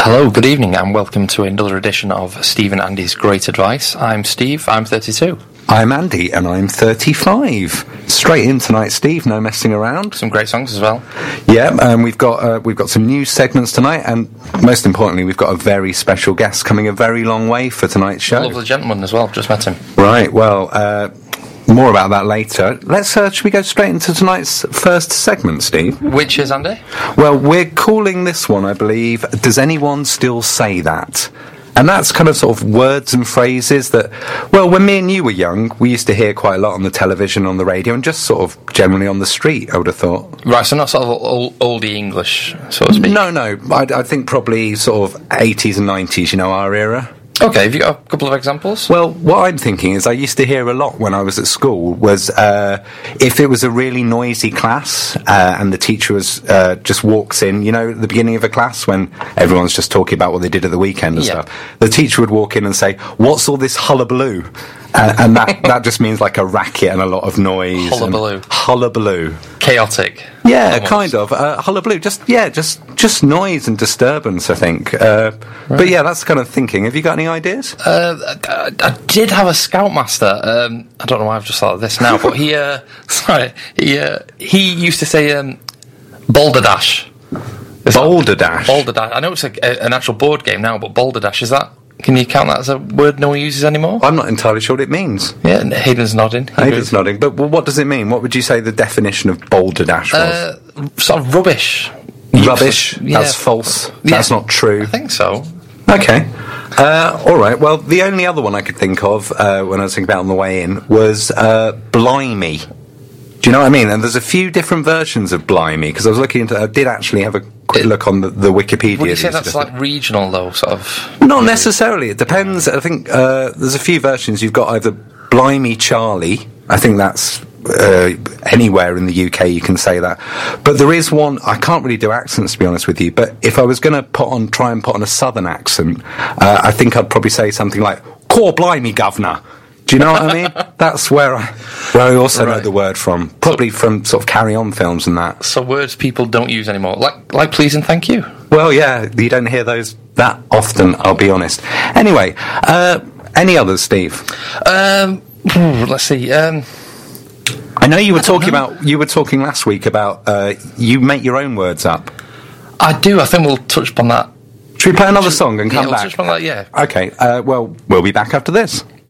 Hello, good evening, and welcome to another edition of Steve and Andy's Great Advice. I'm Steve, I'm 32. I'm Andy, and I'm 35. Straight in tonight, Steve, no messing around. Some great songs as well. Yeah, we've got some new segments tonight, and most importantly, we've got a very special guest coming a very long way for tonight's show. Lovely gentleman as well, just met him. Right, well, more about that later. Should we go straight into tonight's first segment, Steve? Which is, Andy? Well, we're calling this one, I believe, Does Anyone Still Say That? And that's kind of sort of words and phrases that, well, when me and you were young, we used to hear quite a lot on the television, on the radio, and just sort of generally on the street, I would have thought. Right, so not sort of oldie English, so to speak? No, I think probably sort of 80s and 90s, our era. Okay, have you got a couple of examples? Well, what I'm thinking is I used to hear a lot when I was at school was if it was a really noisy class and the teacher was just walks in, at the beginning of a class when everyone's just talking about what they did at the weekend and stuff, the teacher would walk in and say, "What's all this hullabaloo?" And that just means like a racket and a lot of noise. Hullabaloo. Hullabaloo. Chaotic. Yeah, almost. Kind of. Hullabaloo. Just noise and disturbance, I think. Right. But yeah, that's the kind of thinking. Have you got any ideas? I did have a scoutmaster. I don't know why I've just thought of this now, but he used to say Balderdash. Balderdash? Balderdash. I know it's an actual board game now, but Balderdash, is that... Can you count that as a word no one uses anymore? I'm not entirely sure what it means. Yeah, Hayden's nodding. Hayden's nodding. But what does it mean? What would you say the definition of balderdash was? Sort of rubbish. Rubbish? That's false. That's not true. I think so. Okay. All right. Well, the only other one I could think of when I was thinking about on the way in was blimey. Do you know what I mean? And there's a few different versions of blimey, because I was looking into I did actually have a quick look on the Wikipedia. Would you say that's like regional, though, sort of? Not necessarily. It depends. I think there's a few versions. You've got either Blimey Charlie. I think that's anywhere in the UK you can say that. But there is one, I can't really do accents, to be honest with you, but if I was going to try and put on a southern accent, I think I'd probably say something like, "Core blimey, governor." Do you know what I mean? That's where I also know the word from. Probably from sort of Carry On films and that. So words people don't use anymore. Like please and thank you. Well, yeah, you don't hear those that often, I'll be honest. Anyway, any others, Steve? Let's see. I know you were talking last week about you make your own words up. I do. I think we'll touch upon that. Should we play another song and come back? We'll touch upon that, yeah. Okay, well, we'll be back after this.